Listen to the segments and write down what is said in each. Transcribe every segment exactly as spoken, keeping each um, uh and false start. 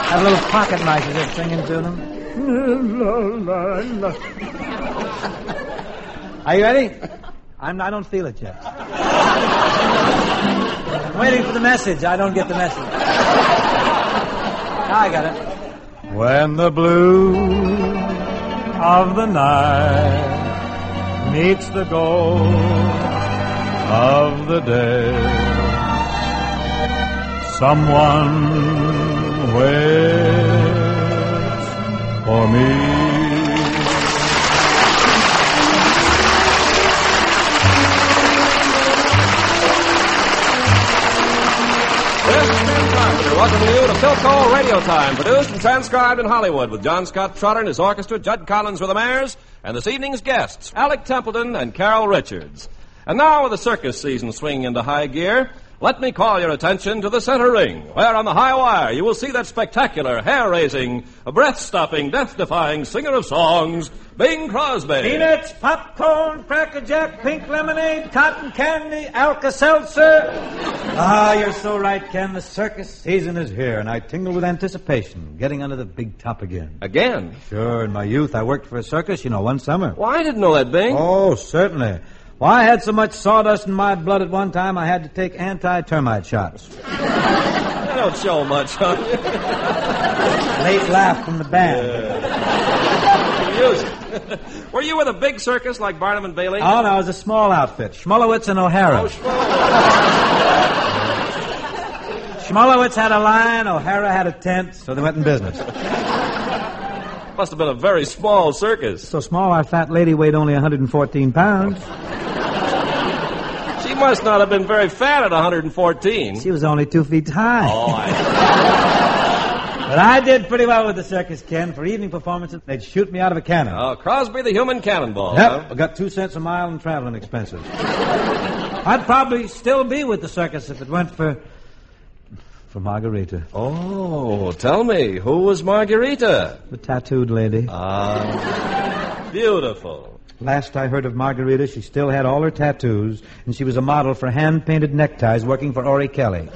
Have little pocket mice they're singing to them. Are you ready? I'm, I don't feel it yet. I'm waiting for the message. I don't get the message. Now I got it. When the blue of the night meets the gold of the day, someone waits for me. Welcome you to Philco Radio Time, produced and transcribed in Hollywood with John Scott Trotter and his orchestra, Judd Collins with the Mares, and this evening's guests, Alec Templeton and Carol Richards. And now, with the circus season swinging into high gear, let me call your attention to the center ring, where on the high wire you will see that spectacular, hair-raising, breath-stopping, death-defying singer of songs, Bing Crosby. Peanuts, popcorn, Cracker Jack, pink lemonade, cotton candy, Alka-Seltzer. Ah, you're so right, Ken. The circus season is here, and I tingle with anticipation, getting under the big top again. Again? Sure, in my youth I worked for a circus, you know, one summer. Well, I didn't know that, Bing. Oh, certainly. Well, I had so much sawdust in my blood at one time I had to take anti-termite shots. That don't show much, huh? Late laugh from the band. Yeah. Were you with a big circus like Barnum and Bailey? Oh, no, it was a small outfit. Schmulowitz and O'Hara. Oh, Schmulowitz had a line, O'Hara had a tent, so they went in business. Must have been a very small circus. So small our fat lady weighed only one hundred fourteen pounds. She must not have been very fat at one hundred fourteen. She was only two feet high. Oh, I... But I did pretty well with the circus, Ken. For evening performances, they'd shoot me out of a cannon. Oh, Crosby the Human Cannonball. Yep, Huh? I got two cents a mile in traveling expenses. I'd probably still be with the circus if it weren't for... for Margarita. Oh, tell me, who was Margarita? The tattooed lady. Ah, beautiful. Last I heard of Margarita, she still had all her tattoos, and she was a model for hand-painted neckties working for Ori Kelly.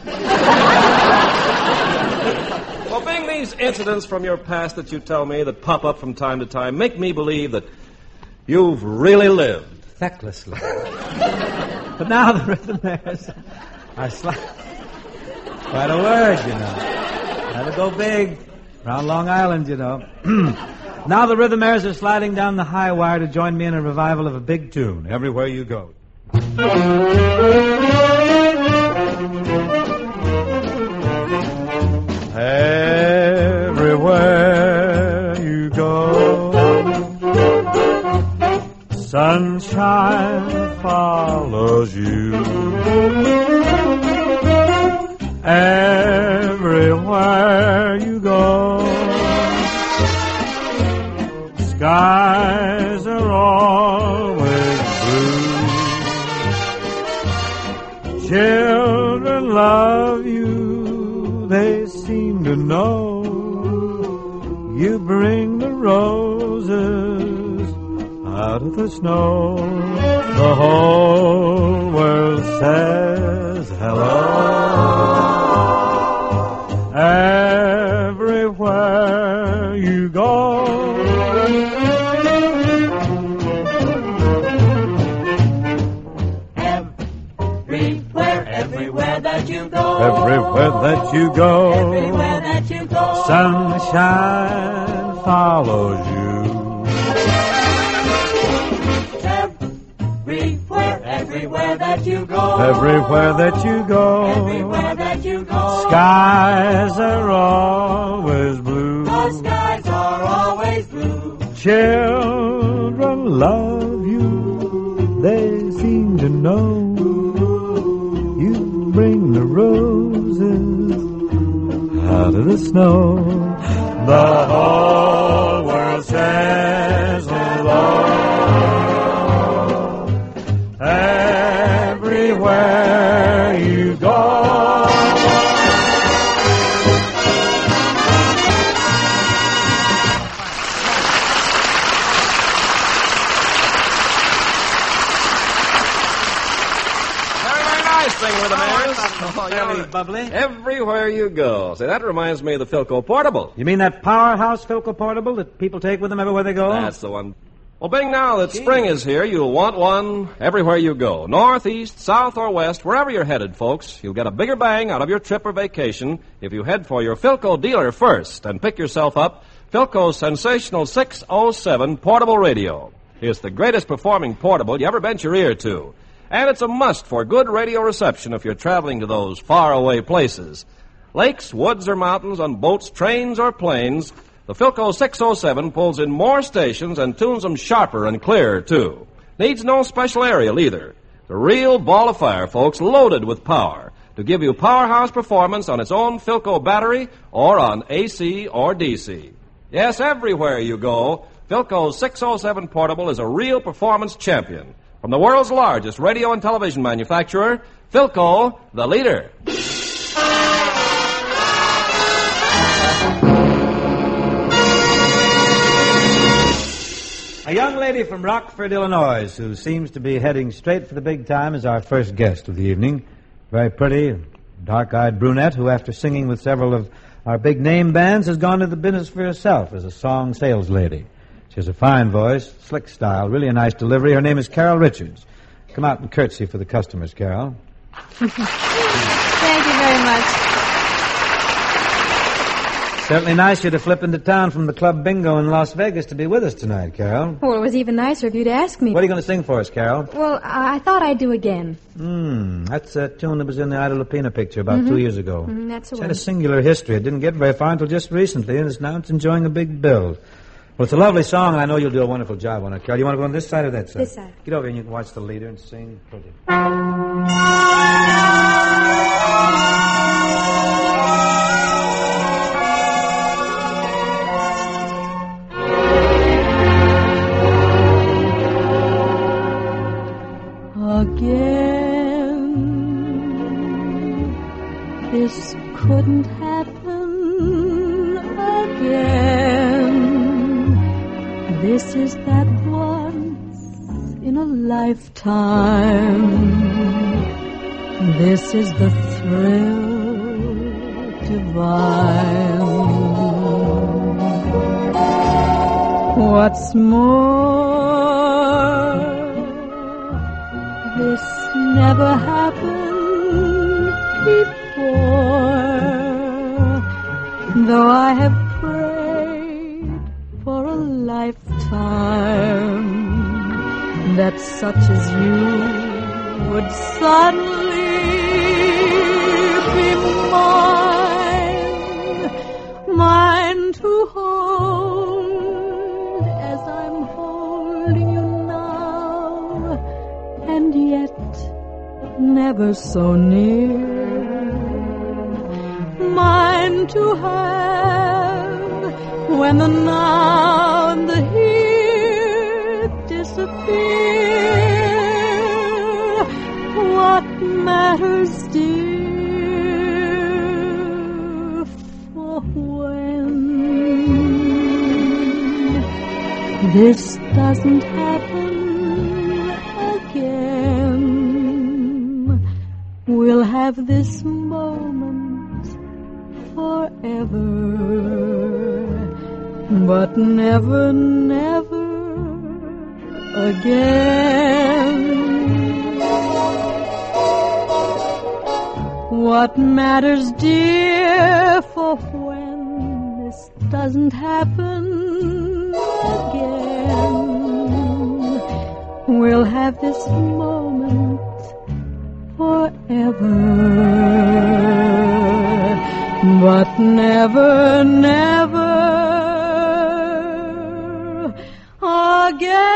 Well, Bing, these incidents from your past that you tell me that pop up from time to time make me believe that you've really lived. Fecklessly. But now the Rhythmaires are sli- Quite a word, you know. Gotta go big. Around Long Island, you know. Now the Rhythmaires are sliding down the high wire to join me in a revival of a big tune, Everywhere You Go. Everywhere you go, sunshine follows you. Everywhere you go, skies are always blue. Children love you, they seem to know. You bring the roses out of the snow. The whole world says hello. Everywhere you go, everywhere, everywhere that you go, everywhere that you go, everywhere that you go, sunshine follows you. Everywhere, everywhere that you go, Everywhere that you go, everywhere that you go, skies are always blue. the skies are always blue. Children love you, they seem to know. You bring the roses out of the snow. The whole world says hello. Everywhere you go. Very, very nice. nice thing with the mares. Oh, very bubbly. Everywhere you go. Say, that reminds me of the Philco Portable. You mean that powerhouse Philco Portable that people take with them everywhere they go? That's the one. Well, Bing, now that spring is here, you'll want one everywhere you go. North, east, south, or west, wherever you're headed, folks, you'll get a bigger bang out of your trip or vacation if you head for your Philco dealer first and pick yourself up Philco's sensational six oh seven portable radio. It's the greatest performing portable you ever bent your ear to. And it's a must for good radio reception if you're traveling to those faraway places. Lakes, woods, or mountains, on boats, trains, or planes, the Philco six oh seven pulls in more stations and tunes them sharper and clearer, too. Needs no special aerial, either. The real ball of fire, folks, loaded with power to give you powerhouse performance on its own Philco battery or on A C or D C. Yes, everywhere you go, Philco's six oh seven Portable is a real performance champion. From the world's largest radio and television manufacturer, Philco, the leader. A young lady from Rockford, Illinois, who seems to be heading straight for the big time, is our first guest of the evening. Very pretty, dark-eyed brunette who, after singing with several of our big-name bands, has gone to the business for herself as a song sales lady. She has a fine voice, slick style, really a nice delivery. Her name is Carol Richards. Come out and curtsy for the customers, Carol. Thank you very much. Certainly nice you to flip into town from the Club Bingo in Las Vegas to be with us tonight, Carol. Well, it was even nicer of you to ask me. What are you going to sing for us, Carol? Well, I, I thought I'd do again. Hmm, that's a tune that was in the Ida Lupina picture about mm-hmm. two years ago. Mm-hmm, that's the It's one. had a singular history. It didn't get very far until just recently, and it's now it's enjoying a big build. Well, it's a lovely song, and I know you'll do a wonderful job on it, Carol. You want to go on this side or that side? This side. Get over here and you can watch the leader and sing. Pretty. Again, this couldn't happen again. This is that once in a lifetime. This is the thrill divine. What's more, this never happened before, though I have prayed for a lifetime that such as you would suddenly be mine, mine to hold as I'm holding you now, and yet never so near, mine to have when the now and the here disappear. What matters, dear, for when this doesn't happen again, we'll have this moment forever, but never, never again. What matters, dear, for when this doesn't happen again, we'll have this moment forever, but never, never again.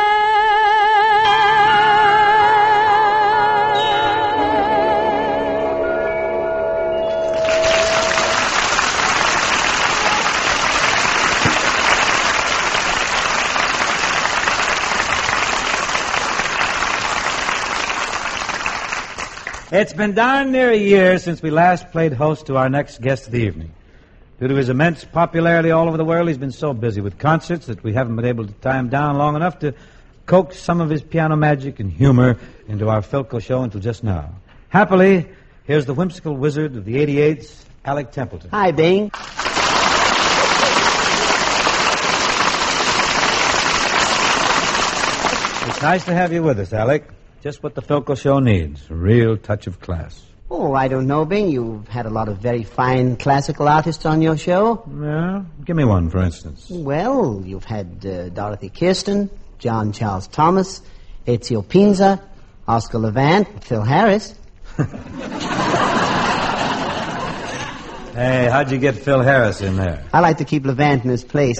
It's been darn near a year since we last played host to our next guest of the evening. Due to his immense popularity all over the world, he's been so busy with concerts that we haven't been able to tie him down long enough to coax some of his piano magic and humor into our Philco show until just now. Happily, here's the whimsical wizard of the eighty-eights, Alec Templeton. Hi, Bing. It's nice to have you with us, Alec. Just what the Philco show needs. A real touch of class. Oh, I don't know, Bing. You've had a lot of very fine classical artists on your show. Yeah? Give me one, for instance. Well, you've had uh, Dorothy Kirsten, John Charles Thomas, Ezio Pinza, Oscar Levant, Phil Harris. Hey, how'd you get Phil Harris in there? I like to keep Levant in his place.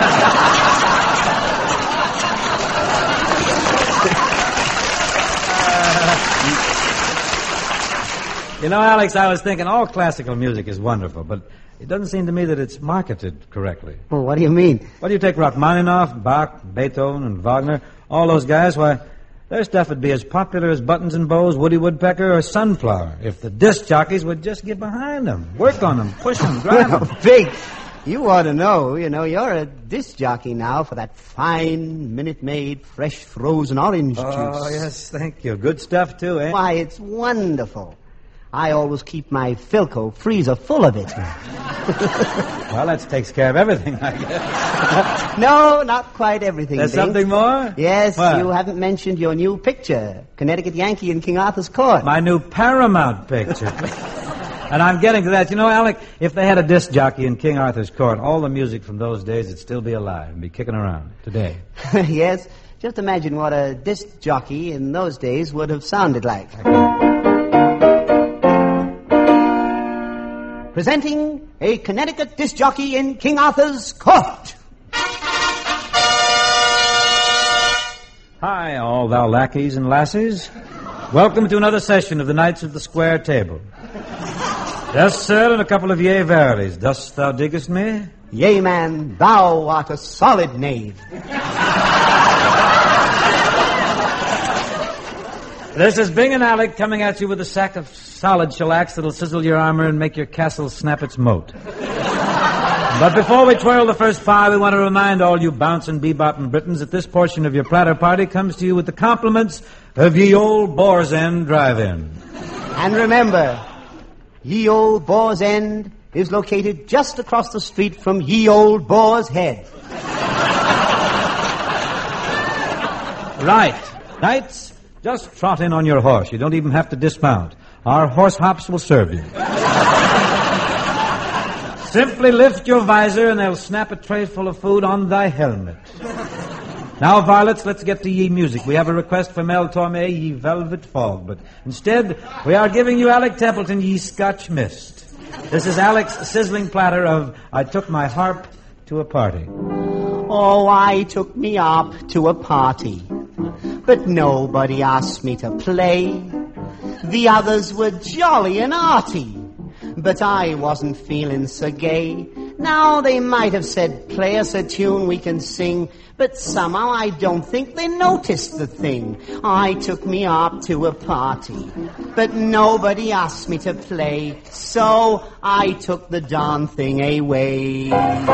You know, Alex, I was thinking all classical music is wonderful, but it doesn't seem to me that it's marketed correctly. Well, what do you mean? What do you take Rachmaninoff, Bach, Beethoven, and Wagner? All those guys, why, their stuff would be as popular as Buttons and Bows, Woody Woodpecker, or Sunflower if the disc jockeys would just get behind them, work on them, push them, drive them. Big, you ought to know, you know, you're a disc jockey now for that fine, minute-made, fresh frozen orange juice. Oh, yes, thank you. Good stuff, too, eh? Why, it's wonderful. I always keep my Philco freezer full of it. Well, that takes care of everything, I guess. No, not quite everything. There's Bing. something more? Yes, What? you haven't mentioned your new picture, Connecticut Yankee in King Arthur's Court. My new Paramount picture. And I'm getting to that. You know, Alec, if they had a disc jockey in King Arthur's Court, all the music from those days would still be alive and be kicking around today. Yes, just imagine what a disc jockey in those days would have sounded like. Presenting a Connecticut disc jockey in King Arthur's Court. Hi, all thou lackeys and lassies. Welcome to another session of the Knights of the Square Table. Yes, sir, and a couple of yea verilies. Dost thou diggest me? Yea, man, thou art a solid knave. This is Bing and Alec coming at you with a sack of solid shellacs that'll sizzle your armor and make your castle snap its moat. But before we twirl the first five, we want to remind all you bouncing, bebopping Britons that this portion of your platter party comes to you with the compliments of Ye Old Boar's End Drive-In. And remember, Ye Old Boar's End is located just across the street from Ye Old Boar's Head. Right. Knights, just trot in on your horse. You don't even have to dismount. Our horse hops will serve you. Simply lift your visor and they'll snap a tray full of food on thy helmet. Now, varlets, let's get to ye music. We have a request for Mel Torme, ye Velvet Fog, but instead we are giving you Alec Templeton, ye Scotch Mist. This is Alec's sizzling platter of I Took My Harp to a Party. Oh, I took me harp to a party, but nobody asked me to play. The others were jolly and arty, but I wasn't feeling so gay. Now they might have said, play us a tune we can sing, but somehow I don't think they noticed the thing. I took me harp to a party, but nobody asked me to play, so I took the darn thing away.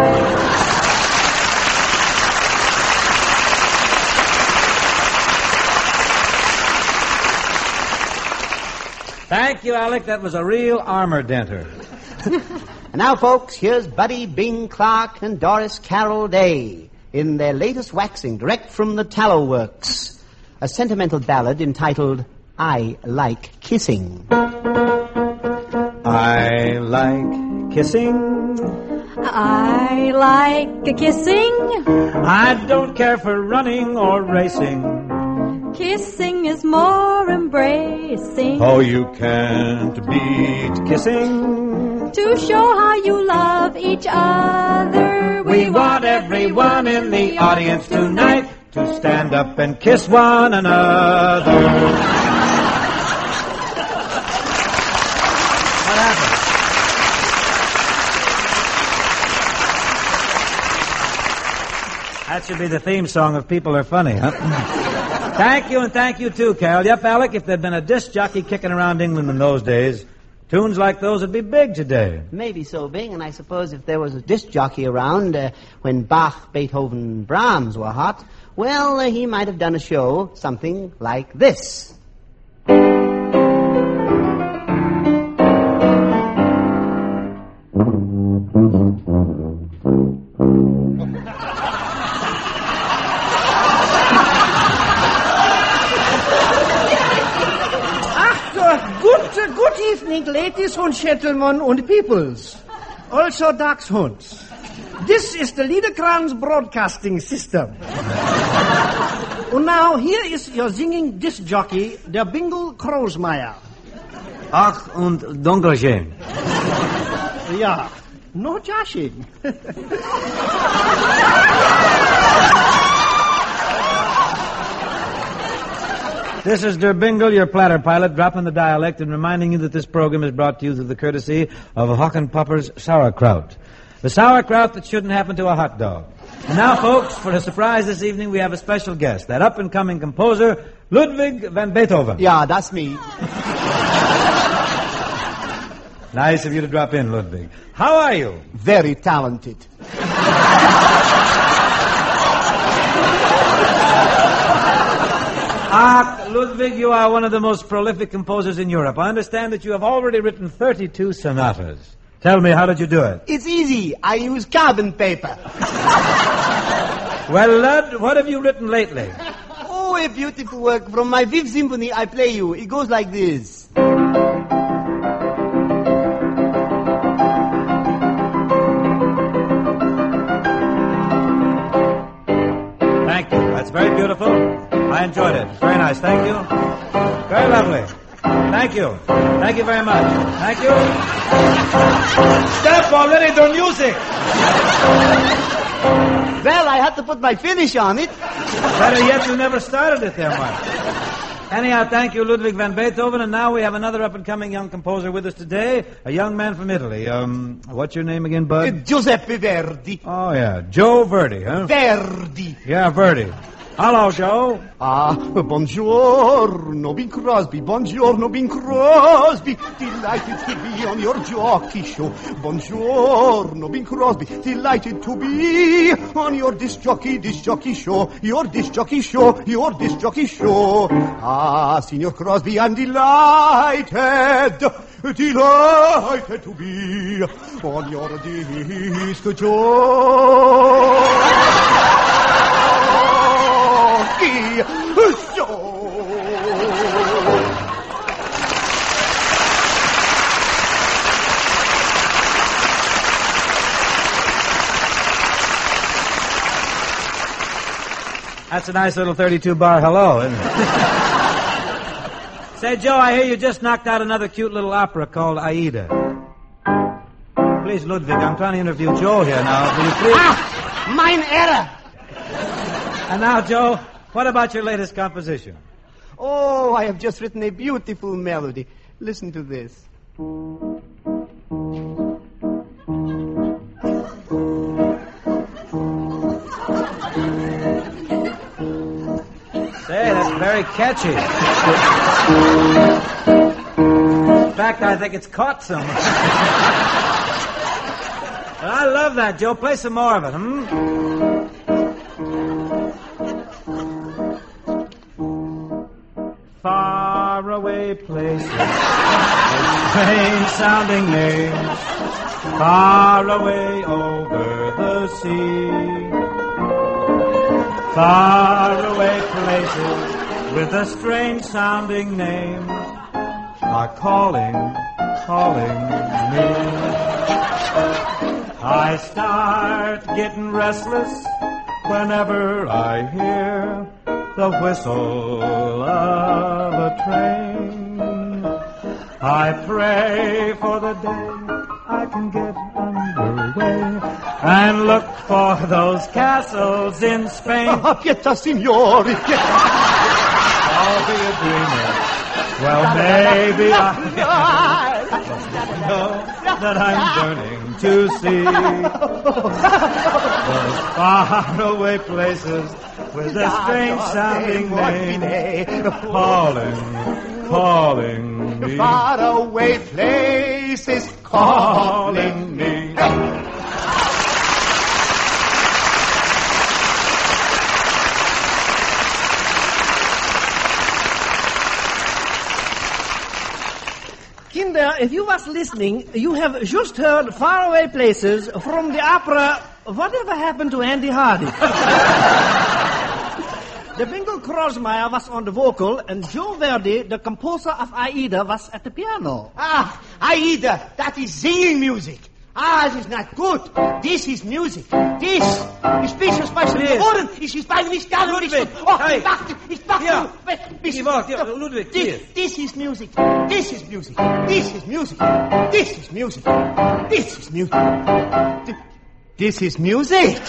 Thank you, Alec. That was a real armor denter. And now, folks, here's Buddy Bing Clark and Doris Carroll Day in their latest waxing, direct from the Tallow Works, a sentimental ballad entitled I Like Kissing. I like kissing. I like a kissing. I don't care for running or racing. Kissing is more embracing. Oh, you can't beat kissing. To show how you love each other, We want everyone in the audience tonight to stand up and kiss one another. What happened? That should be the theme song of People Are Funny, huh? Thank you, and thank you too, Carol. Yep, Alec, if there'd been a disc jockey kicking around England in those days, tunes like those would be big today. Maybe so, Bing, and I suppose if there was a disc jockey around uh, when Bach, Beethoven, Brahms were hot, well, uh, he might have done a show something like this. good evening, ladies and gentlemen and peoples. Also dachshunds. This is the Liederkranz Broadcasting System. And now, here is your singing disc jockey, der Bingle Kroosmeier. Ach und Dankeschön. Ja, no joshing. This is Der Bingle, your platter pilot, dropping the dialect and reminding you that this program is brought to you through the courtesy of Hockenpopper's Sauerkraut. The sauerkraut that shouldn't happen to a hot dog. And now, folks, for a surprise this evening, we have a special guest, that up-and-coming composer, Ludwig van Beethoven. Yeah, that's me. Nice of you to drop in, Ludwig. How are you? Very talented. Ah, Ludwig, you are one of the most prolific composers in Europe. I understand that you have already written thirty-two sonatas. Tell me, how did you do it? It's easy. I use carbon paper. Well, Lud, what have you written lately? Oh, a beautiful work from my Fifth Symphony I play you. It goes like this. Thank you. That's very beautiful. I enjoyed it. Very nice. Thank you. Very lovely. Thank you. Thank you very much. Thank you. Stop already the music. Well, I had to put my finish on it. Better yet, you never started it there, Mark. Anyhow, thank you, Ludwig van Beethoven. And now we have another up-and-coming young composer with us today, a young man from Italy. Um, what's your name again, bud? Uh, Giuseppe Verdi. Oh, yeah. Joe Verdi, huh? Verdi. Yeah, Verdi. Hello, Joe. Ah, buongiorno, Bing Crosby. Buongiorno, Bing Crosby. Delighted to be on your jockey show. Buongiorno, Bing Crosby. Delighted to be on your disc jockey, disc jockey show. Your disc jockey show, your disc jockey show. Ah, Signor Crosby, I'm delighted, delighted to be on your disc jockey show. That's a nice little thirty-two bar hello, isn't it? Say, Joe, I hear you just knocked out another cute little opera called Aida. Please, Ludwig, I'm trying to interview Joe here now. Will you please? Ah, mine error. And now, Joe, what about your latest composition? Oh, I have just written a beautiful melody. Listen to this. Say, that's very catchy. In fact, I think it's caught somewhere. I love that, Joe. Play some more of it, hmm? Far away places, strange sounding names, far away over the sea. Far away places with a strange sounding name are calling, calling me. I start getting restless whenever I hear the whistle of a train. I pray for the day I can get underway and look for those castles in Spain. Ah, pietà, signori, pietà. I'll be a dreamer. Well, maybe I know that I'm burning to see those faraway places with a strange sounding name calling, calling me. Faraway places calling me. Kinder, if you was listening, you have just heard Faraway Places from the opera Whatever Happened to Andy Hardy. The Bingle Rosmeyer was on the vocal, and Joe Verdi, the composer of Aida, was at the piano. Ah, Aida, that is singing music. Ah, this is not good. This is music. This. Ich bin schon speicheln geworden. Ich ist bei nicht da. Ludwig, Oh, hey. ich warte. Ich warte. Ja. Bis- Ich warte, ja, Ludwig, This, hier. this is music. This is music. This is music. This is music. This is music. Th- This is music.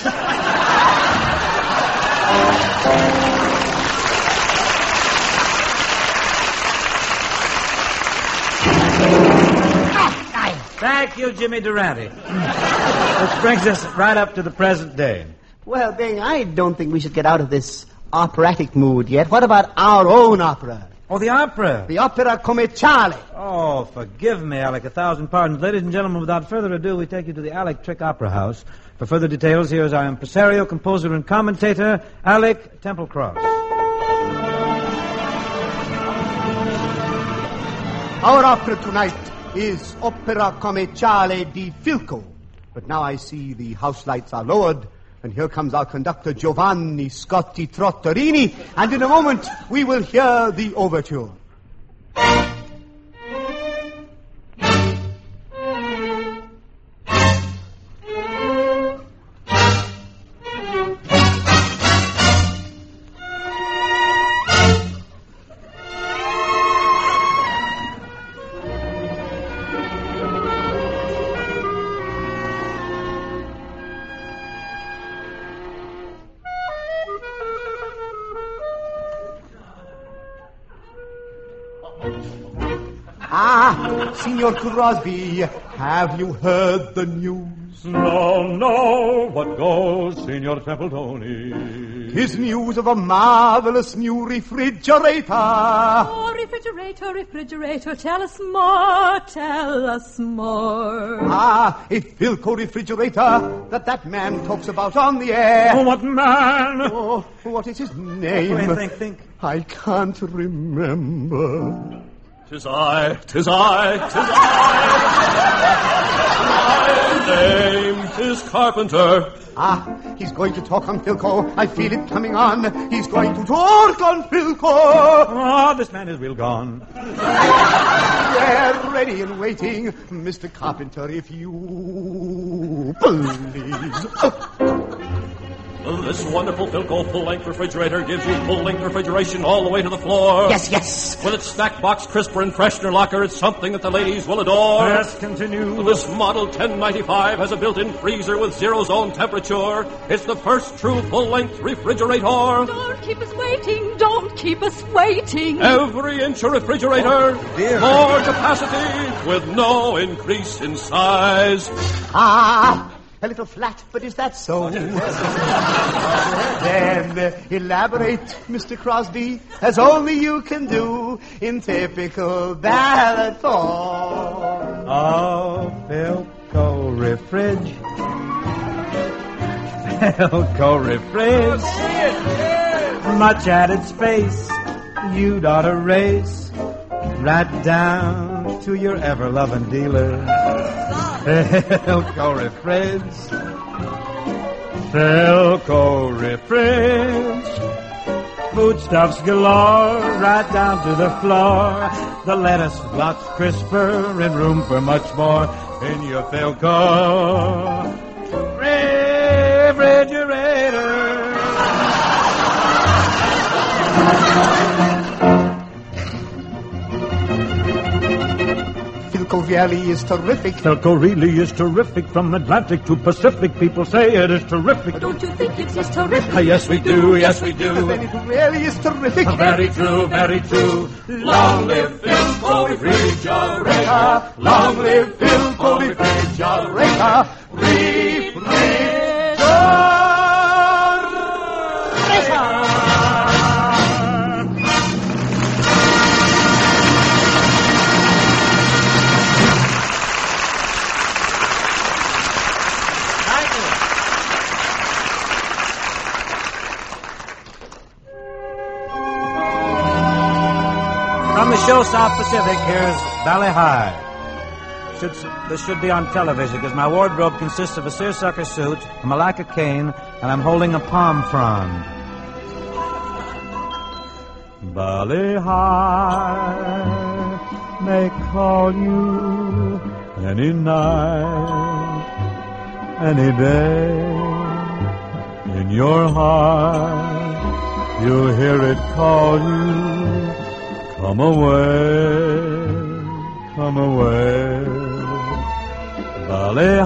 Thank you, Jimmy Durante. Which brings us right up to the present day. Well, Bing, I don't think we should get out of this operatic mood yet. What about our own opera? Oh, the opera. The opera commerciale. Oh, forgive me, Alec. A thousand pardons. Ladies and gentlemen, without further ado, we take you to the Alec Trick Opera House. For further details, here is our impresario, composer, and commentator, Alec Templecross. Our opera tonight is Opera Commerciale di Filco. But now I see the house lights are lowered, and here comes our conductor Giovanni Scotti Trotterini, and in a moment we will hear the overture. Ah, Signor Crosby, have you heard the news? No, no, what goes, Signor Templetoni? His news of a marvelous new refrigerator. Oh, refrigerator, refrigerator, tell us more, tell us more. Ah, a Philco refrigerator that that man talks about on the air. Oh, what man? Oh, what is his name? Wait, think, think. I can't remember. Tis I, tis I, tis I. My name is Carpenter. Ah, he's going to talk on Philco. I feel it coming on. He's going to talk on Philco. Oh, this man is real gone. They're ready and waiting. Mister Carpenter, if you please. This wonderful Philco full-length refrigerator gives you full-length refrigeration all the way to the floor. Yes, yes. With its snack box, crisper, and freshener locker, it's something that the ladies will adore. Yes, continue. This model ten ninety-five has a built-in freezer with zero-zone temperature. It's the first true full-length refrigerator. Don't keep us waiting, don't keep us waiting. Every inch a refrigerator, dear. more capacity with no increase in size. Ah, a little flat, but is that so? Then uh, elaborate, Mister Crosby, as only you can do in typical baritone. Oh, Philco Refridge. Philco Refridge. Much added space. You'd ought to race right down to your ever-loving dealer. Philco Refridge. Philco Refridge. Foodstuffs galore, right down to the floor. The lettuce lots crisper and room for much more in your Philco refrigerator. Philco really is terrific. Philco really is terrific. From Atlantic to Pacific, people say it is terrific. Don't you think it's just terrific? Ah, yes, we do, yes, we do. Then it really is terrific. Very true, very true. Long live Philco refrigerator. Long live Philco refrigerator. From the show South Pacific, here's Ballet High. Should, this should be on television because my wardrobe consists of a seersucker suit, a malacca cane, and I'm holding a palm frond. Valley High may call you any night, any day. In your heart, you'll hear it call you. Come away, come away. Valley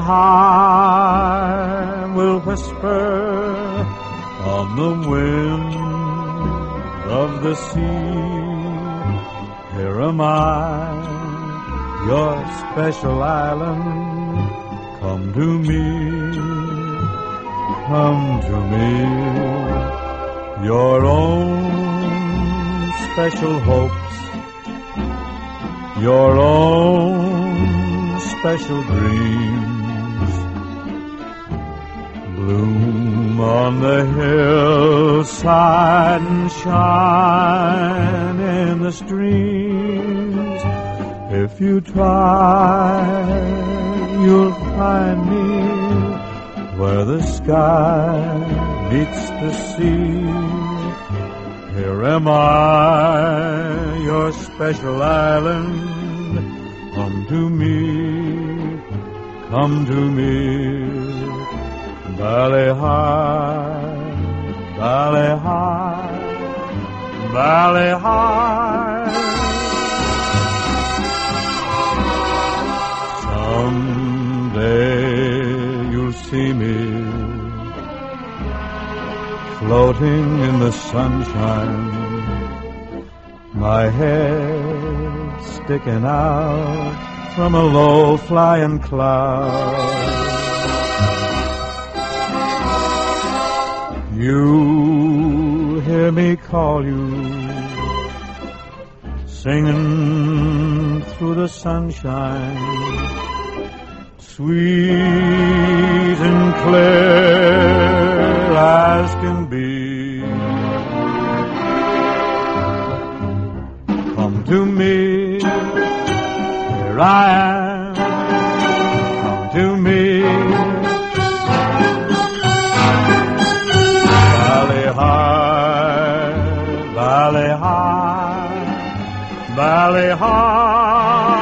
High will whisper on the wind of the sea. Here am I, your special island. Come to me, come to me. Your own special hopes, your own special dreams bloom on the hillside and shine in the streams. If you try, you'll find me where the sky meets the sea. Here am I, your special island. Come to me, come to me. Valley High, Valley High, Valley High. Someday you'll see me floating in the sunshine, my head sticking out from a low-flying cloud. You hear me call you, singing through the sunshine, sweet and clear as can be. Come to me, here I am. Come to me. Valley High, Valley High, Valley High.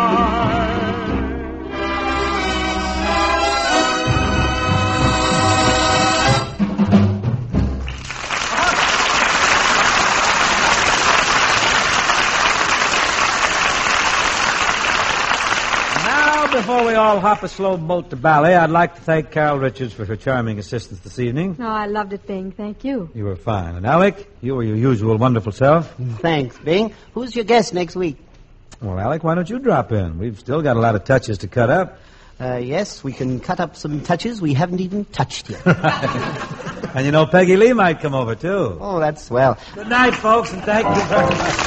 Before we all hop a slow boat to ballet, I'd like to thank Carol Richards for her charming assistance this evening. Oh, I loved it, Bing. Thank you. You were fine. And Alec, you were your usual wonderful self. Thanks, Bing. Who's your guest next week? Well, Alec, why don't you drop in? We've still got a lot of touches to cut up. Uh, yes, we can cut up some touches we haven't even touched yet. And you know, Peggy Lee might come over, too. Oh, that's swell. Good night, folks, and thank you very much.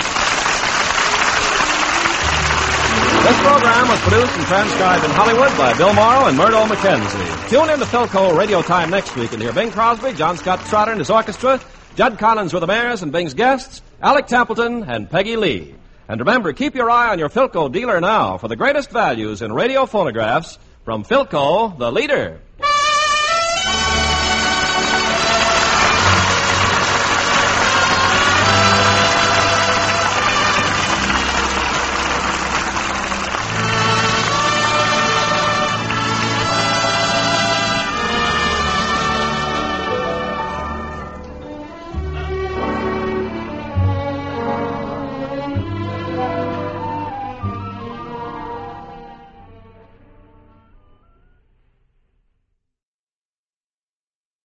This program was produced and transcribed in Hollywood by Bill Morrow and Murdo McKenzie. Tune in to Philco Radio Time next week and hear Bing Crosby, John Scott Trotter and his orchestra, Judd Collins with the Mayors and Bing's guests, Alec Templeton and Peggy Lee. And remember, keep your eye on your Philco dealer now for the greatest values in radio phonographs from Philco, the leader.